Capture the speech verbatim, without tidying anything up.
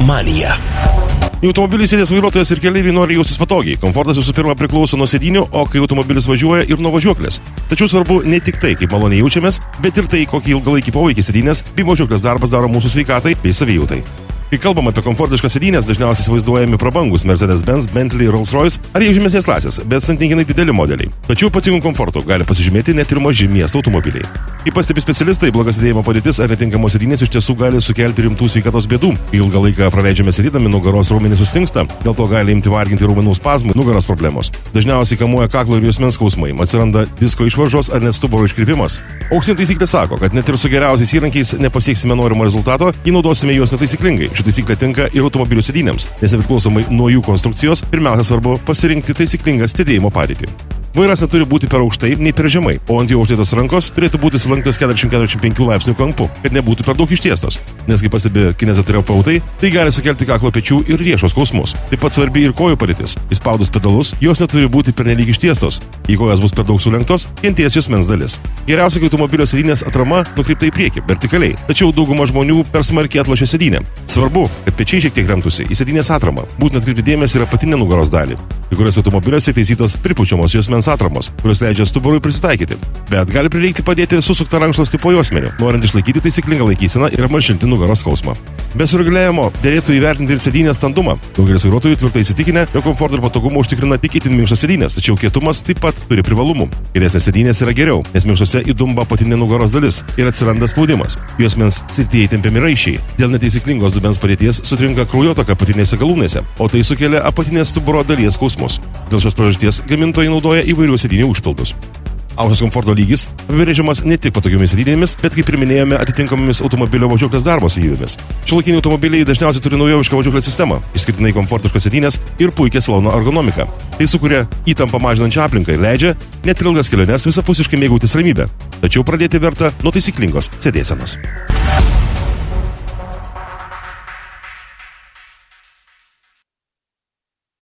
manija. Į automobilį sėdės vairuotojas ir keleiviai nori jaustis patogiai. Komfortas visų pirma priklauso nuo sėdynių, o kai automobilis važiuoja ir nuo važiuoklės. Tačiau svarbu ne tik tai, kaip maloniai jaučiamės, bet ir tai, kokį ilgalaikį poveikį sėdynės bei važiuoklės darbas daro mūsų sveikatai bei savijautai. Kai kalbam apie komfortiškas sėdynės, dažniausiai įsivaizduojami prabangus Mercedes-Benz, Bentley, Rolls-Royce ar jau žemesnės klasės, bet santykinai dideli modeliai. Tačiau ypatingų komfortų gali pasižymėti net ir maži miesto automobiliai. Kaip pastebi specialistai, blogas sėdėjimo padėtis ar netinkamos sėdynės iš tiesų gali sukelti rimtų sveikatos bėdų. Kai ilgą laiką praleidžiame sėdėdami, nugaros raumenys sustingsta, dėl to gali imti varginti raumenų spazmų, nugaros problemos. Dažniausiai kamuoja kaklo ir juosmens skausmai, atsiranda disko išvaržos ar net stuburo iškrypimas. Auksinė taisyklė sako, kad net ir su geriausiais įrankiais nepasieksime norimo rezultato, jei naudosime juos netaisyklingai. Ši taisyklė tinka ir automobilių sėdynėms, nes nepriklausomai nuo jų konstrukcijos, pirmiausia svarbu pasirinkti taisyklingą sėdėjimo padėtį. Vairas neturi būti per aukštai, nei per žemai, o ant jo uždėtos rankos turėtų būti sulanktos keturiasdešimt keturiasdešimt penkių laipsnių kampu, kad nebūtų per daug ištiestos. Nes, kaip pastebi kineziterapeutai, tai gali sukelti kaklo pečių ir riešo skausmus. Taip pat svarbi ir kojų padėtis. Įspaudus pedalus, jos neturi būti pernelyg ištiestos. Jei kojos bus per daug sulenktos, kentės juosmens dalis. Geriausia, kai automobilio sėdynės atrama nukreipta į priekį, vertikaliai. Tačiau dauguma žmonių per smarkiai atlošia sėdynę. Svarbu, kad pečiai šiek tiek remtųsi į sėdynės atramą. Būtina atkreipti dėmesį ir apatinę nugaros dalį. Kai kuriuose automobiliuose įtaisytos pripučiamos juosmens atramos, kurios leidžia stuburui prisitaikyti. Bet gali prireikti padėti susuktą rankšluostį po juosmeniu, norint išlaikyti taisyklingą laikyseną ir apmalšinti nugaros skausmą. Be sureguliavimo dėlėtų įvertinti ir sėdynės standumą. Daugelis vairuotojų tvirtai įsitikinę, jog komfortą ir patogumą užtikrina tik itin minkštos sėdynės, tačiau kietumas taip pat turi privalumų. Geresnės sėdynės yra geriau, nes minkštose įdumba apatinė nugaros dalis ir atsiranda spaudimas. Juosmens srityje įtempiami raiščiai. Dėl neteisinglingos dubens padėties sutrinka kraujotaka apatinėse galūnėse, o tai sukelia apatinės stuburo dalies skausmus. Dėl šios priežasties gamintojai naudoja įvairių sėdynių užpildus. Aukštas komforto lygis apibrėžiamas ne tik patogiomis sėdynėmis, bet kaip ir minėjome atitinkamomis automobilio važiuoklės darbo savybėmis. Šiuolaikiniai automobiliai dažniausiai turi naujovišką važiuoklės sistemą, išskirtinai komfortiškas sėdynės ir puikią salono ergonomiką. Tai sukuria įtampą mažinančią aplinką ir leidžia net ir ilgas keliones visapusiškai mėgautis ramybę. Tačiau pradėti verta nuo taisyklingos sėdėsenos.